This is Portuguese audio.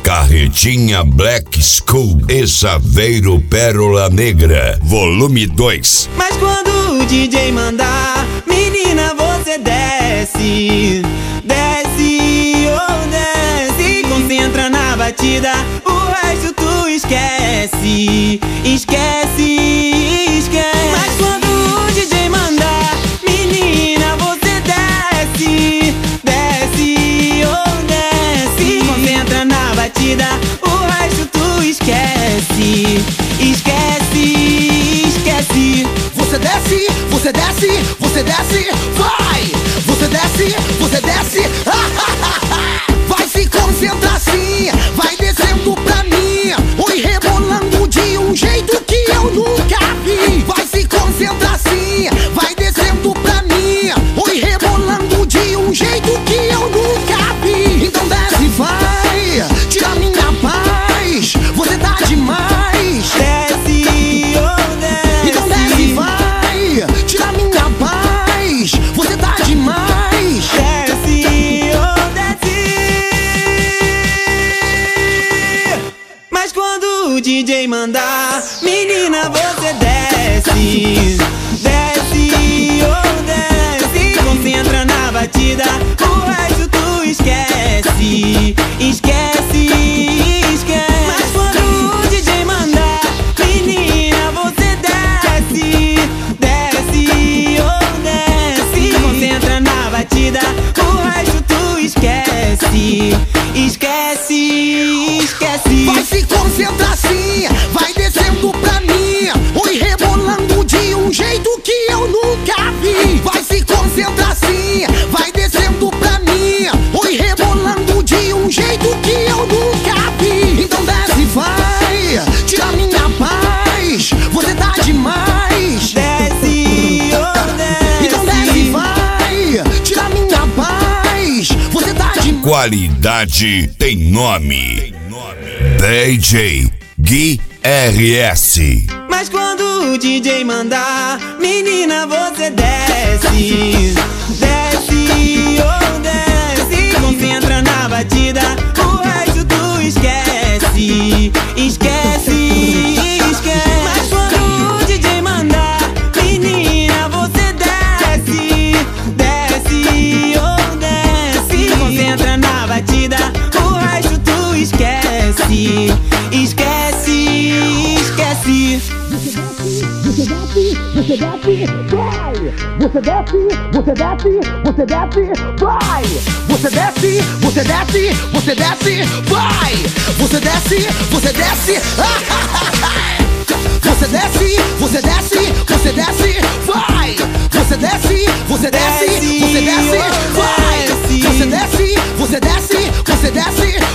Carretinha Black School e Saveiro Pérola Negra, volume 2. Mas quando o DJ mandar, menina, você desce, desce, oh desce. Concentra na batida, o resto tu esquece, esquece, esquece. Mas quando o DJ mandar, menina, você desce, desce, oh desce. Concentra na batida, o resto tu esquece, esquece, esquece. Você desce, você desce, você desce, vai! Você desce, você desce, vai se concentrar sim, vai descendo pra mim, oi rebolando de um jeito que eu nunca vi. Vai se concentrar sim, vai descendo pra mim, oi rebolando de um jeito que eu nunca vi. Então desce, vai, tira minha paz, você tá demais. Desce, oh desce. Então desce, vai, tira minha paz, você tá demais. Desce, oh desce. Mas quando o DJ mandar, menina, você desce, desce, oh desce. Concentra na batida, o resto tu esquece, esquece, esquece. Mas quando o DJ mandar, menina, você desce, desce, oh desce. Concentra na batida, o resto tu esquece, esquece, esquece. Vai se concentrar sim, vai descendo pra mim, oi rebolando de um jeito que eu nunca vi. Vai se concentrar sim, vai descendo pra mim, oi rebolando de um jeito que eu nunca vi. Então desce, vai, tira minha paz, você tá demais. Desce, oh desce. Então desce, vai, tira minha paz, você tá demais. Qualidade tem nome. DJ Gui RS. Mas quando o DJ mandar, menina, você desce, desce, oh desce. Concentra na batida, o resto tu esquece, esquece, esquece. Mas quando o DJ mandar, menina, você desce, desce, oh desce. Concentra na batida, o resto tu esquece, esquece, esquece. Você desce, você desce, vai! Você desce, você desce, você desce, vai! Você desce, você desce, você desce, vai! Você desce, você desce, você desce, você desce, você desce, vai! Você desce, você desce, você desce, vai! Você desce, você desce, você desce.